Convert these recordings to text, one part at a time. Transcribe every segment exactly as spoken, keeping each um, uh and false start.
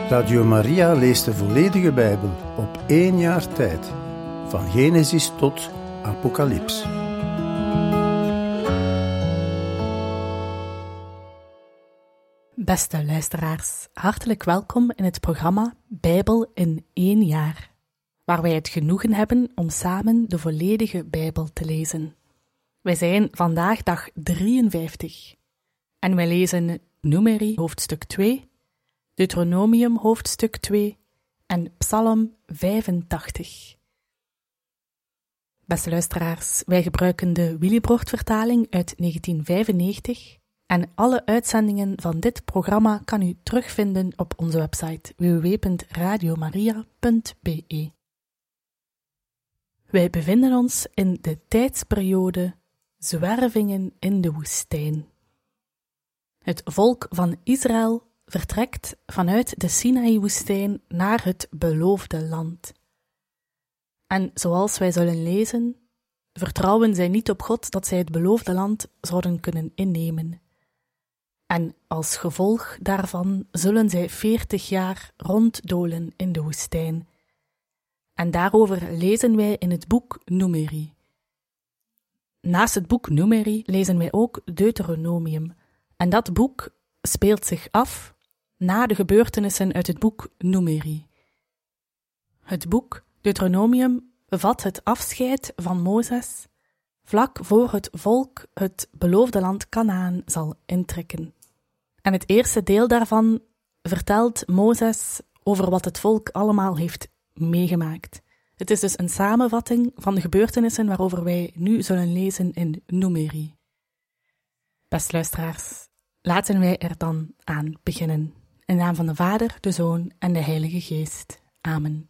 Radio Maria leest de volledige Bijbel op één jaar tijd, van Genesis tot Apocalyps. Beste luisteraars, hartelijk welkom in het programma Bijbel in één jaar, waar wij het genoegen hebben om samen de volledige Bijbel te lezen. Wij zijn vandaag dag drieënvijftig en wij lezen Numeri hoofdstuk twee, Deuteronomium hoofdstuk twee en Psalm vijfentachtig. Beste luisteraars, wij gebruiken de Willibrord-vertaling uit negentien vijfennegentig en alle uitzendingen van dit programma kan u terugvinden op onze website w w w punt radiomaria punt b e. Wij bevinden ons in de tijdsperiode zwervingen in de woestijn. Het volk van Israël vertrekt vanuit de Sinaï-woestijn naar het beloofde land. En zoals wij zullen lezen, vertrouwen zij niet op God dat zij het beloofde land zouden kunnen innemen. En als gevolg daarvan zullen zij veertig jaar ronddolen in de woestijn. En daarover lezen wij in het boek Numeri. Naast het boek Numeri lezen wij ook Deuteronomium. En dat boek speelt zich af na de gebeurtenissen uit het boek Numeri. Het boek Deuteronomium bevat het afscheid van Mozes vlak voor het volk het beloofde land Kanaan zal intrekken. En het eerste deel daarvan vertelt Mozes over wat het volk allemaal heeft meegemaakt. Het is dus een samenvatting van de gebeurtenissen waarover wij nu zullen lezen in Numeri. Beste luisteraars, laten wij er dan aan beginnen. In naam van de Vader, de Zoon en de Heilige Geest. Amen.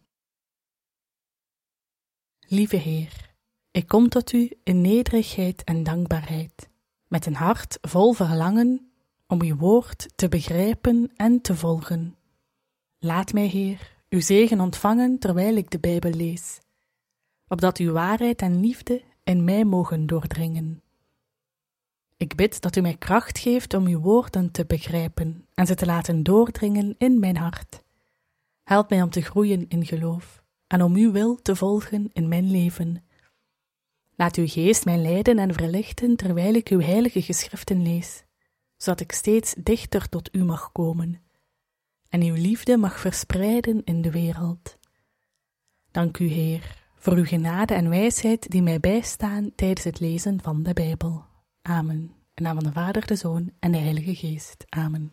Lieve Heer, ik kom tot u in nederigheid en dankbaarheid, met een hart vol verlangen om uw woord te begrijpen en te volgen. Laat mij, Heer, uw zegen ontvangen terwijl ik de Bijbel lees, opdat uw waarheid en liefde in mij mogen doordringen. Ik bid dat u mij kracht geeft om uw woorden te begrijpen en ze te laten doordringen in mijn hart. Help mij om te groeien in geloof en om uw wil te volgen in mijn leven. Laat uw geest mij leiden en verlichten terwijl ik uw heilige geschriften lees, zodat ik steeds dichter tot u mag komen en uw liefde mag verspreiden in de wereld. Dank u, Heer, voor uw genade en wijsheid die mij bijstaan tijdens het lezen van de Bijbel. Amen. In naam van de Vader, de Zoon en de Heilige Geest. Amen.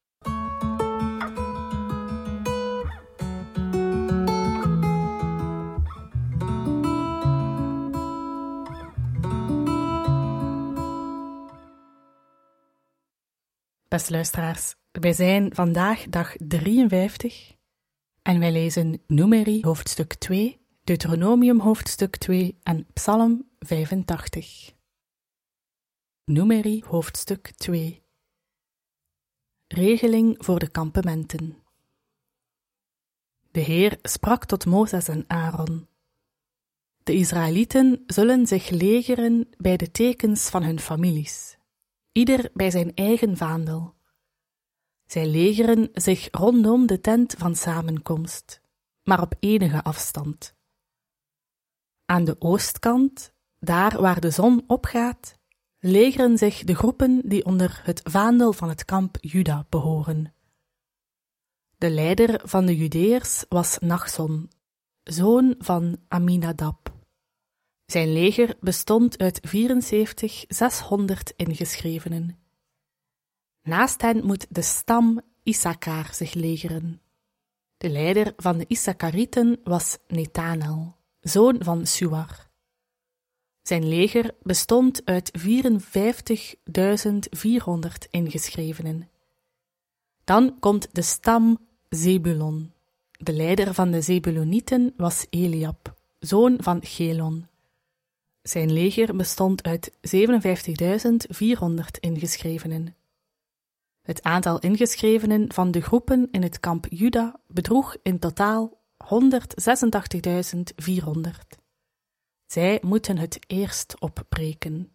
Beste luisteraars, wij zijn vandaag dag drieënvijftig en wij lezen Numeri hoofdstuk twee, Deuteronomium hoofdstuk twee en Psalm vijfentachtig. Numeri hoofdstuk twee. Regeling voor de kampementen. De Heer sprak tot Mozes en Aaron. De Israëlieten zullen zich legeren bij de tekens van hun families, ieder bij zijn eigen vaandel. Zij legeren zich rondom de tent van samenkomst, maar op enige afstand. Aan de oostkant, daar waar de zon opgaat, legeren zich de groepen die onder het vaandel van het kamp Juda behoren. De leider van de Judeërs was Nachson, zoon van Aminadab. Zijn leger bestond uit vierenzeventig zeshonderd ingeschrevenen. Naast hen moet de stam Issachar zich legeren. De leider van de Issacharieten was Netanel, zoon van Suar. Zijn leger bestond uit vierenvijftigduizend vierhonderd ingeschrevenen. Dan komt de stam Zebulon. De leider van de Zebulonieten was Eliab, zoon van Gelon. Zijn leger bestond uit zevenenvijftigduizend vierhonderd ingeschrevenen. Het aantal ingeschrevenen van de groepen in het kamp Juda bedroeg in totaal honderdzesentachtigduizend vierhonderd. Zij moeten het eerst opbreken.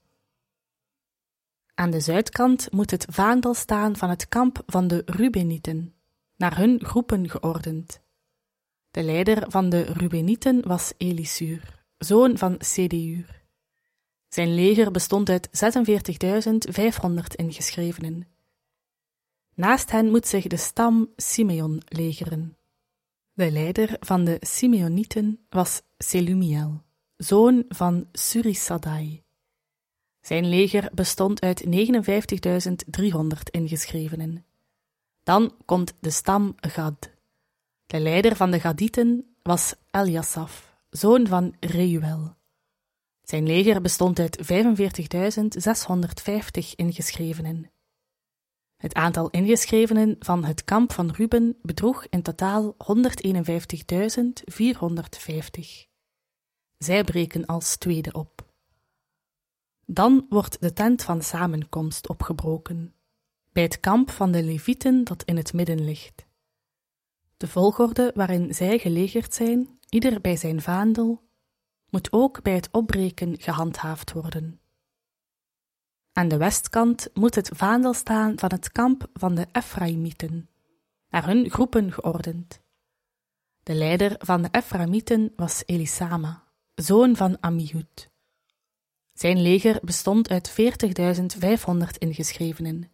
Aan de zuidkant moet het vaandel staan van het kamp van de Rubenieten, naar hun groepen geordend. De leider van de Rubenieten was Elisur, zoon van Sedeur. Zijn leger bestond uit zesenveertigduizend vijfhonderd ingeschrevenen. Naast hen moet zich de stam Simeon legeren. De leider van de Simeonieten was Selumiel, zoon van Surisadai. Zijn leger bestond uit negenenvijftigduizend driehonderd ingeschrevenen. Dan komt de stam Gad. De leider van de Gadieten was Eliasaf, zoon van Reuel. Zijn leger bestond uit vijfenveertigduizend zeshonderdvijftig ingeschrevenen. Het aantal ingeschrevenen van het kamp van Ruben bedroeg in totaal honderdeenenvijftigduizend vierhonderdvijftig. Zij breken als tweede op. Dan wordt de tent van samenkomst opgebroken, bij het kamp van de Levieten dat in het midden ligt. De volgorde waarin zij gelegerd zijn, ieder bij zijn vaandel, moet ook bij het opbreken gehandhaafd worden. Aan de westkant moet het vaandel staan van het kamp van de Efraïmieten, naar hun groepen geordend. De leider van de Efraïmieten was Elisama, zoon van Ammihud. Zijn leger bestond uit veertigduizend vijfhonderd ingeschrevenen.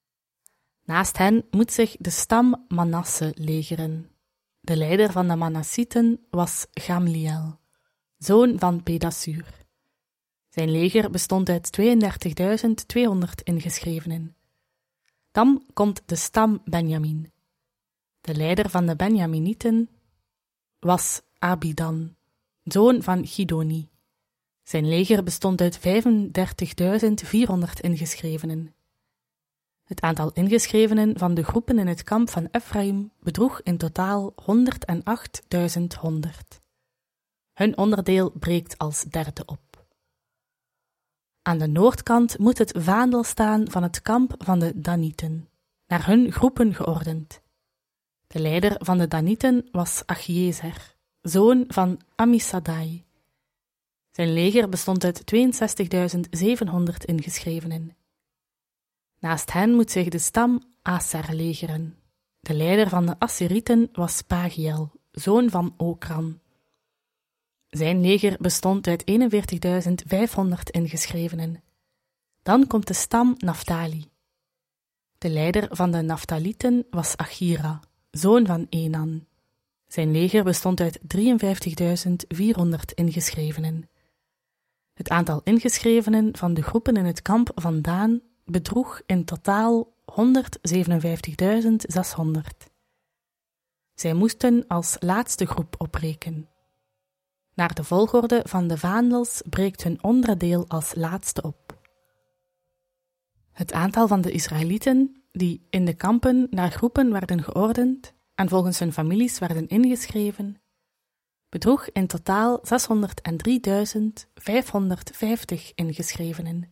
Naast hen moet zich de stam Manasse legeren. De leider van de Manassieten was Gamliel, zoon van Pedasur. Zijn leger bestond uit tweeëndertigduizend tweehonderd ingeschrevenen. Dan komt de stam Benjamin. De leider van de Benjaminieten was Abidan, zoon van Gidoni. Zijn leger bestond uit vijfendertigduizend vierhonderd ingeschrevenen. Het aantal ingeschrevenen van de groepen in het kamp van Efraïm bedroeg in totaal honderdachtduizend honderd. Hun onderdeel breekt als derde op. Aan de noordkant moet het vaandel staan van het kamp van de Danieten, naar hun groepen geordend. De leider van de Danieten was Achiezer, zoon van Amisadai. Zijn leger bestond uit tweeënzestigduizend zevenhonderd ingeschrevenen. Naast hen moet zich de stam Aser legeren. De leider van de Asserieten was Pagiel, zoon van Okran. Zijn leger bestond uit eenenveertigduizend vijfhonderd ingeschrevenen. Dan komt de stam Naphtali. De leider van de Naphtalieten was Achira, zoon van Enan. Zijn leger bestond uit drieënvijftigduizend vierhonderd ingeschrevenen. Het aantal ingeschrevenen van de groepen in het kamp van Daan bedroeg in totaal honderdzevenenvijftigduizend zeshonderd. Zij moesten als laatste groep opbreken. Naar de volgorde van de vaandels breekt hun onderdeel als laatste op. Het aantal van de Israëlieten, die in de kampen naar groepen werden geordend en volgens hun families werden ingeschreven, bedroeg in totaal zeshonderddrieduizend vijfhonderdvijftig ingeschrevenen.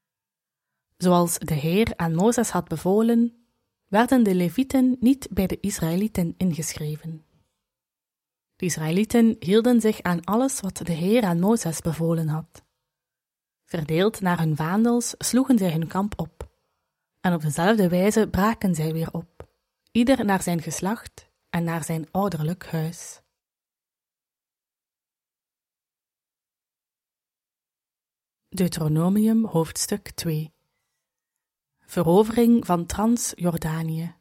Zoals de Heer aan Mozes had bevolen, werden de Levieten niet bij de Israëlieten ingeschreven. De Israëlieten hielden zich aan alles wat de Heer aan Mozes bevolen had. Verdeeld naar hun vaandels sloegen zij hun kamp op, en op dezelfde wijze braken zij weer op, ieder naar zijn geslacht en naar zijn ouderlijk huis. Deuteronomium hoofdstuk twee. Verovering van Trans-Jordanië.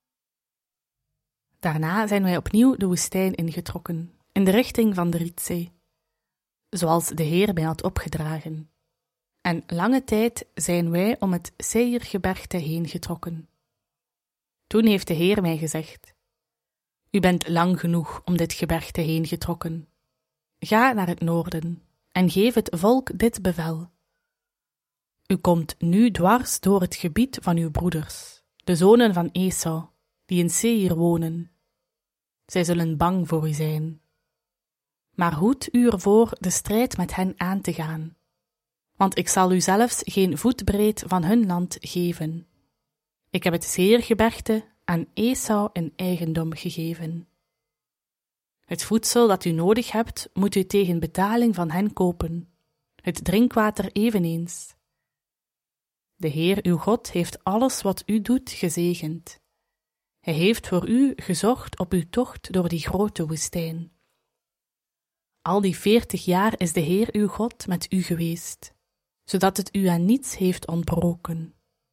Daarna zijn wij opnieuw de woestijn ingetrokken, in de richting van de Rietzee, zoals de Heer mij had opgedragen. En lange tijd zijn wij om het Seirgebergte heen getrokken. Toen heeft de Heer mij gezegd: U bent lang genoeg om dit gebergte heen getrokken. Ga naar het noorden en geef het volk dit bevel. U komt nu dwars door het gebied van uw broeders, de zonen van Esau, die in Seir wonen. Zij zullen bang voor u zijn. Maar hoed u ervoor de strijd met hen aan te gaan, want ik zal u zelfs geen voetbreed van hun land geven. Ik heb het Seirgebergte aan Esau in eigendom gegeven. Het voedsel dat u nodig hebt, moet u tegen betaling van hen kopen, het drinkwater eveneens. De Heer uw God heeft alles wat u doet gezegend. Hij heeft voor u gezorgd op uw tocht door die grote woestijn. Al die veertig jaar is de Heer uw God met u geweest, zodat het u aan niets heeft ontbroken.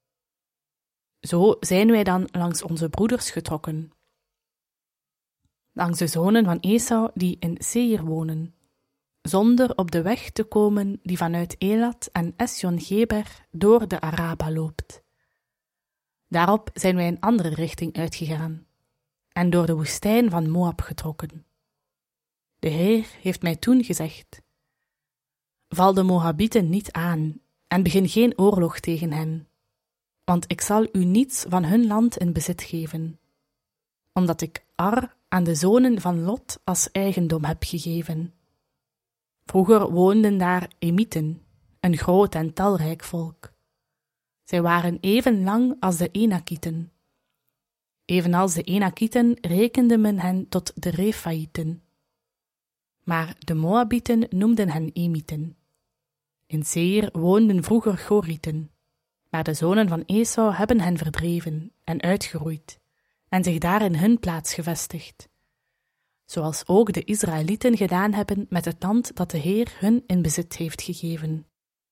Zo zijn wij dan langs onze broeders getrokken, langs de zonen van Esau die in Seir wonen, zonder op de weg te komen die vanuit Elat en Esjon-Geber door de Araba loopt. Daarop zijn wij een andere richting uitgegaan en door de woestijn van Moab getrokken. De Heer heeft mij toen gezegd: val de Moabieten niet aan en begin geen oorlog tegen hen, want ik zal u niets van hun land in bezit geven, omdat ik Ar aan de zonen van Lot als eigendom heb gegeven. Vroeger woonden daar Emieten, een groot en talrijk volk. Zij waren even lang als de Enakieten. Evenals de Enakieten rekende men hen tot de Refaïten. Maar de Moabieten noemden hen Emieten. In Seir woonden vroeger Gorieten, maar de zonen van Esau hebben hen verdreven en uitgeroeid en zich daar in hun plaats gevestigd, zoals ook de Israëlieten gedaan hebben met het land dat de Heer hun in bezit heeft gegeven.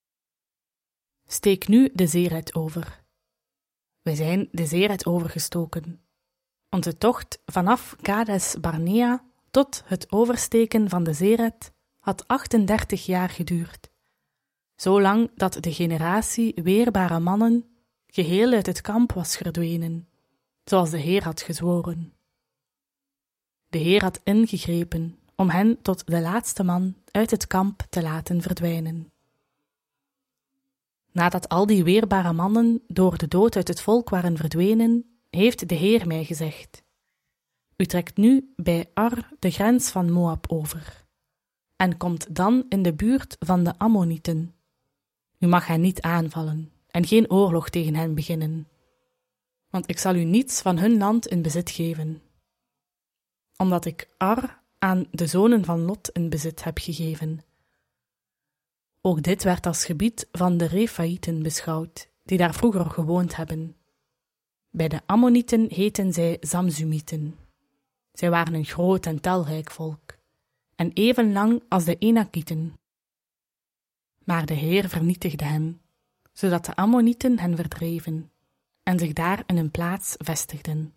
Steek nu de Zered over. Wij zijn de Zered overgestoken. Onze tocht vanaf Kades Barnea tot het oversteken van de Zered had achtendertig jaar geduurd, zo lang dat de generatie weerbare mannen geheel uit het kamp was verdwenen, zoals de Heer had gezworen. De Heer had ingegrepen om hen tot de laatste man uit het kamp te laten verdwijnen. Nadat al die weerbare mannen door de dood uit het volk waren verdwenen, heeft de Heer mij gezegd: u trekt nu bij Ar de grens van Moab over en komt dan in de buurt van de Ammonieten. U mag hen niet aanvallen en geen oorlog tegen hen beginnen, want ik zal u niets van hun land in bezit geven, omdat ik Ar aan de zonen van Lot in bezit heb gegeven. Ook dit werd als gebied van de Refaïten beschouwd, die daar vroeger gewoond hebben. Bij de Ammonieten heten zij Zamzumieten. Zij waren een groot en talrijk volk, en even lang als de Enakieten. Maar de Heer vernietigde hen, zodat de Ammonieten hen verdreven en zich daar in hun plaats vestigden.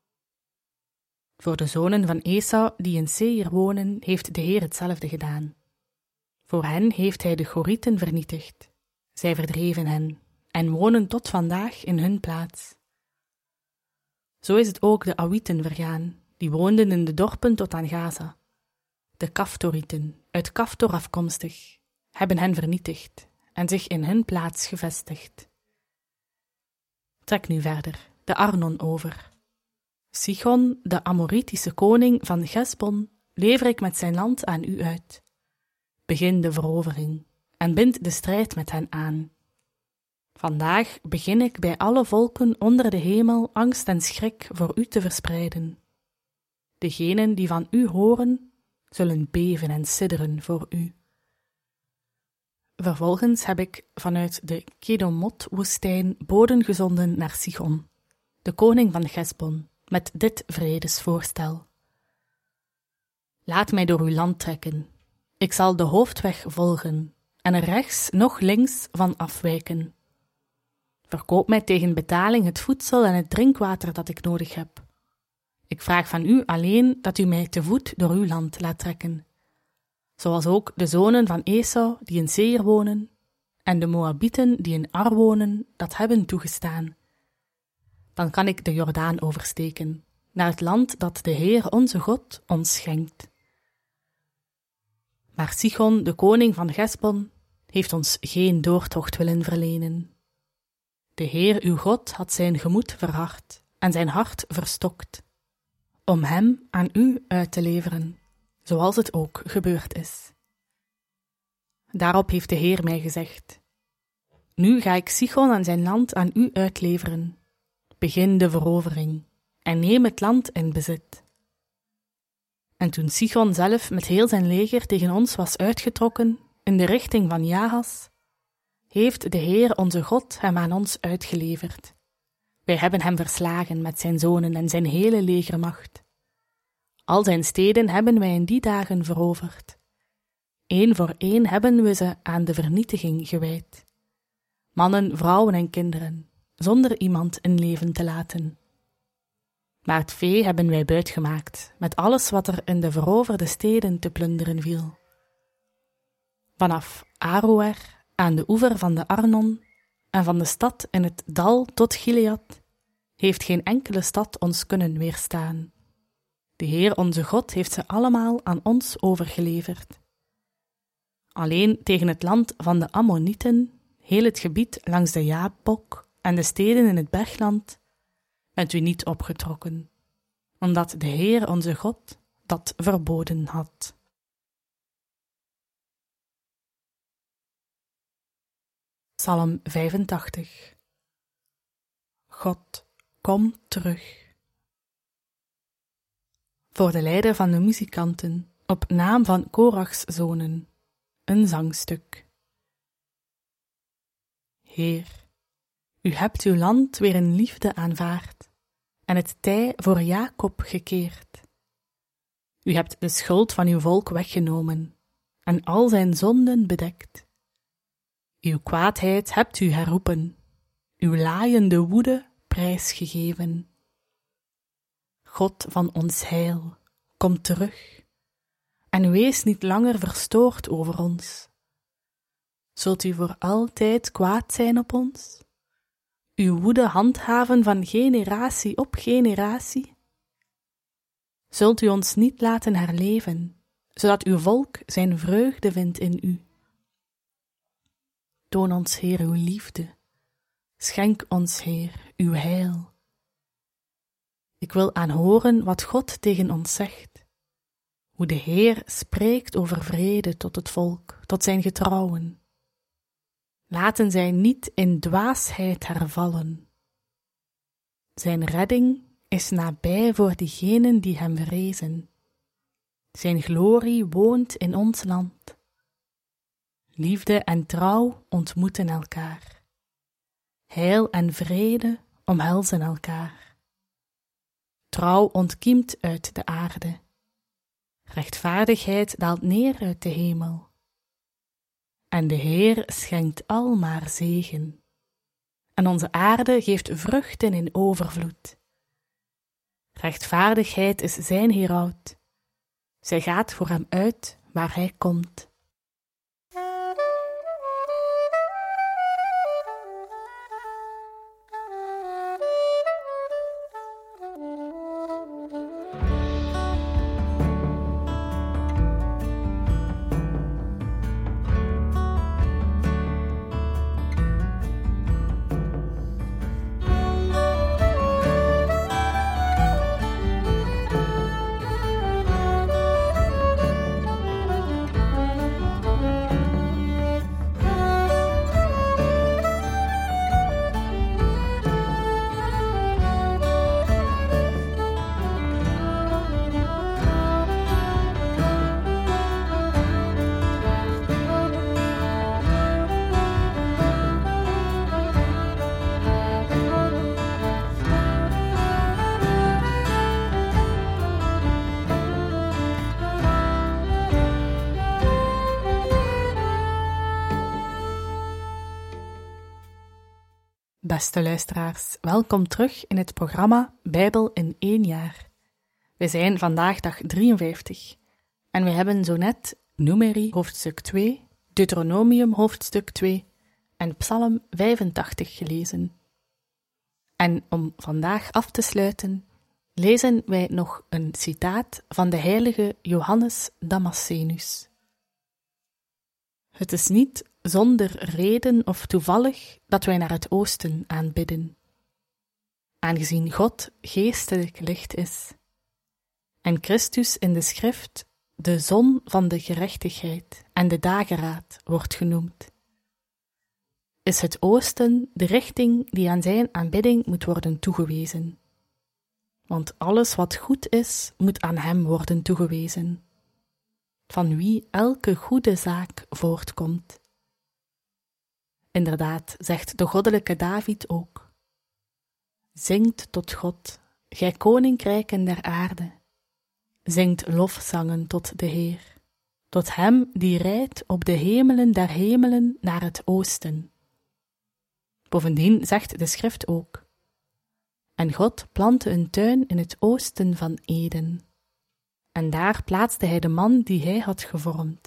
Voor de zonen van Esau die in Seir wonen, heeft de Heer hetzelfde gedaan. Voor hen heeft hij de Gorieten vernietigd. Zij verdreven hen en wonen tot vandaag in hun plaats. Zo is het ook de Awieten vergaan, die woonden in de dorpen tot aan Gaza. De Kaftorieten, uit Kaftor afkomstig, hebben hen vernietigd en zich in hun plaats gevestigd. Trek nu verder de Arnon over. Sichon, de Amoritische koning van Gesbon, lever ik met zijn land aan u uit. Begin de verovering en bind de strijd met hen aan. Vandaag begin ik bij alle volken onder de hemel angst en schrik voor u te verspreiden. Degenen die van u horen, zullen beven en sidderen voor u. Vervolgens heb ik vanuit de Kedomot-woestijn boden gezonden naar Sichon, de koning van Gesbon, met dit vredesvoorstel. Laat mij door uw land trekken. Ik zal de hoofdweg volgen en er rechts noch links van afwijken. Verkoop mij tegen betaling het voedsel en het drinkwater dat ik nodig heb. Ik vraag van u alleen dat u mij te voet door uw land laat trekken, zoals ook de zonen van Esau die in Seir wonen en de Moabieten die in Ar wonen dat hebben toegestaan. Dan kan ik de Jordaan oversteken, naar het land dat de Heer onze God ons schenkt. Maar Sichon, de koning van Gesbon, heeft ons geen doortocht willen verlenen. De Heer uw God had zijn gemoed verhard en zijn hart verstokt, om hem aan u uit te leveren, zoals het ook gebeurd is. Daarop heeft de Heer mij gezegd: nu ga ik Sichon en zijn land aan u uitleveren. Begin de verovering en neem het land in bezit. En toen Sichon zelf met heel zijn leger tegen ons was uitgetrokken in de richting van Jahas, heeft de Heer onze God hem aan ons uitgeleverd, Wij hebben hem verslagen met zijn zonen en zijn hele legermacht. Al zijn steden hebben wij in die dagen veroverd. Eén voor één hebben we ze aan de vernietiging gewijd. Mannen, vrouwen en kinderen, zonder iemand in leven te laten. Maar het vee hebben wij buitgemaakt, met alles wat er in de veroverde steden te plunderen viel. Vanaf Aroer aan de oever van de Arnon en van de stad in het dal tot Gilead heeft geen enkele stad ons kunnen weerstaan. De Heer onze God heeft ze allemaal aan ons overgeleverd. Alleen tegen het land van de Ammonieten, heel het gebied langs de Jabok en de steden in het bergland, bent u niet opgetrokken, omdat de Heer onze God dat verboden had. Psalm vijfentachtig. God, kom terug. Voor de leider van de muzikanten, op naam van Korachs zonen, een zangstuk. Heer, u hebt uw land weer in liefde aanvaard en het tij voor Jacob gekeerd. U hebt de schuld van uw volk weggenomen en al zijn zonden bedekt. Uw kwaadheid hebt u herroepen, uw laaiende woede prijsgegeven. God van ons heil, kom terug en wees niet langer verstoord over ons. Zult u voor altijd kwaad zijn op ons? Uw woede handhaven van generatie op generatie? Zult u ons niet laten herleven, zodat uw volk zijn vreugde vindt in u? Toon ons, Heer, uw liefde. Schenk ons, Heer, uw heil. Ik wil aanhoren wat God tegen ons zegt. Hoe de Heer spreekt over vrede tot het volk, tot zijn getrouwen. Laten zij niet in dwaasheid hervallen. Zijn redding is nabij voor diegenen die hem vrezen. Zijn glorie woont in ons land. Liefde en trouw ontmoeten elkaar. Heil en vrede omhelzen elkaar. Trouw ontkiemt uit de aarde. Rechtvaardigheid daalt neer uit de hemel. En de Heer schenkt almaar zegen. En onze aarde geeft vruchten in overvloed. Rechtvaardigheid is zijn heraut. Zij gaat voor hem uit waar hij komt. Beste luisteraars, welkom terug in het programma Bijbel in één jaar. We zijn vandaag dag drieënvijftig en we hebben zo net Numeri hoofdstuk twee, Deuteronomium hoofdstuk twee en Psalm vijfentachtig gelezen. En om vandaag af te sluiten, lezen wij nog een citaat van de heilige Johannes Damascenus. Het is niet zonder reden of toevallig dat wij naar het oosten aanbidden, aangezien God geestelijk licht is en Christus in de schrift de zon van de gerechtigheid en de dageraad wordt genoemd. Is het oosten de richting die aan zijn aanbidding moet worden toegewezen, want alles wat goed is, moet aan hem worden toegewezen, van wie elke goede zaak voortkomt. Inderdaad, zegt de goddelijke David ook: Zingt tot God, gij koninkrijken der aarde. Zingt lofzangen tot de Heer, tot hem die rijdt op de hemelen der hemelen naar het oosten. Bovendien zegt de schrift ook: En God plantte een tuin in het oosten van Eden. En daar plaatste hij de man die hij had gevormd.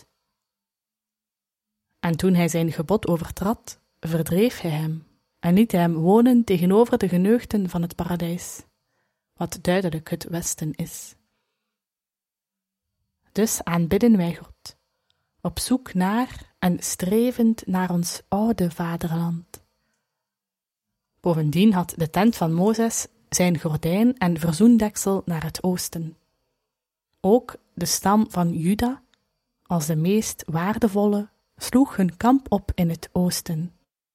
En toen hij zijn gebod overtrad, verdreef hij hem en liet hem wonen tegenover de geneugten van het paradijs, wat duidelijk het westen is. Dus aanbidden wij God, op zoek naar en strevend naar ons oude vaderland. Bovendien had de tent van Mozes zijn gordijn en verzoendeksel naar het oosten. Ook de stam van Juda, als de meest waardevolle, sloeg hun kamp op in het oosten.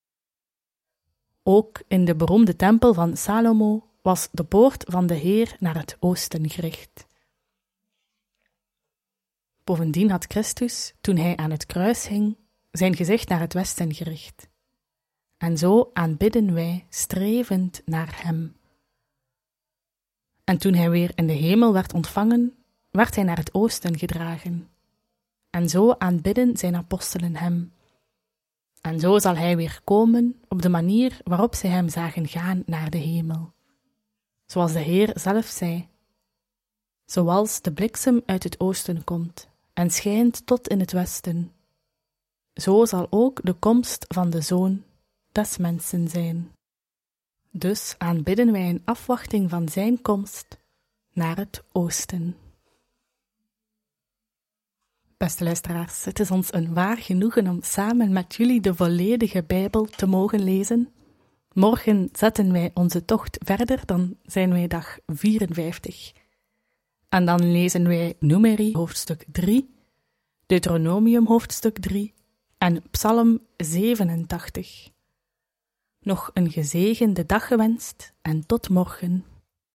Ook in de beroemde tempel van Salomo was de poort van de Heer naar het oosten gericht. Bovendien had Christus, toen hij aan het kruis hing, zijn gezicht naar het westen gericht. En zo aanbidden wij strevend naar hem. En toen hij weer in de hemel werd ontvangen, werd hij naar het oosten gedragen. En zo aanbidden zijn apostelen hem. En zo zal hij weer komen op de manier waarop zij hem zagen gaan naar de hemel. Zoals de Heer zelf zei: Zoals de bliksem uit het oosten komt en schijnt tot in het westen, zo zal ook de komst van de Zoon des mensen zijn. Dus aanbidden wij in afwachting van zijn komst naar het oosten. Beste luisteraars, het is ons een waar genoegen om samen met jullie de volledige Bijbel te mogen lezen. Morgen zetten wij onze tocht verder, dan zijn wij dag vierenvijftig. En dan lezen wij Numeri hoofdstuk drie, Deuteronomium hoofdstuk drie en Psalm zevenentachtig. Nog een gezegende dag gewenst en tot morgen.